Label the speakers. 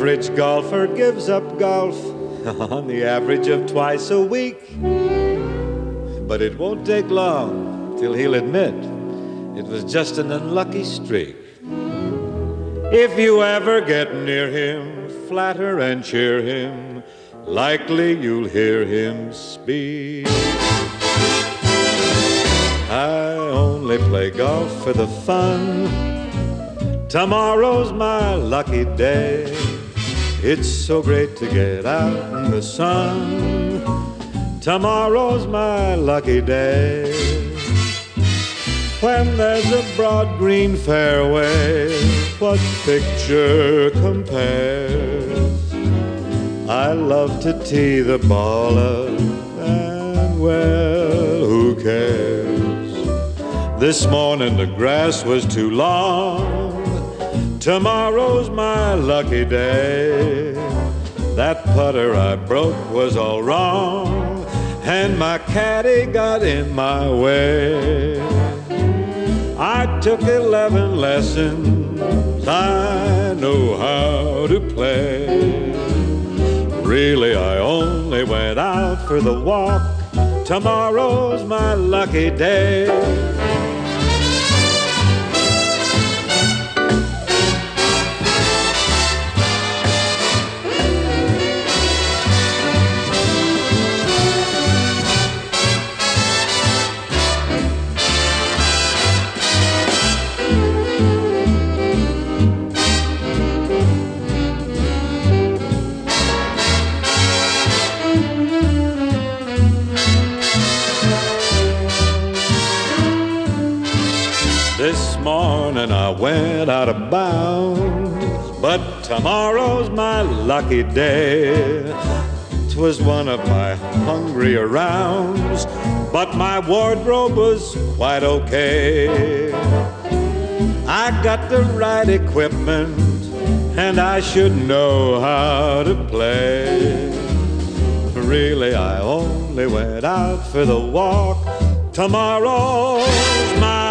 Speaker 1: average golfer gives up golf on the average of twice a week. But it won't take long till he'll admit it was just an unlucky streak. If you ever get near him, flatter and cheer him, likely you'll hear him speak. I only play golf for the fun. Tomorrow's my lucky day. It's so great to get out in the sun. Tomorrow's my lucky day. When there's a broad green fairway, what picture compares? I love to tee the ball up, and well, who cares? This morning the grass was too long. Tomorrow's my lucky day. That putter I broke was all wrong, and my caddy got in my way. I took 11 lessons, I know how to play. Really, I only went out for the walk. Tomorrow's my lucky day. This morning I went out of bounds, but tomorrow's my lucky day. 'Twas one of my hungrier rounds, but my wardrobe was quite okay. I got the right equipment, and I should know how to play. Really, I only went out for the walk. Tomorrow's my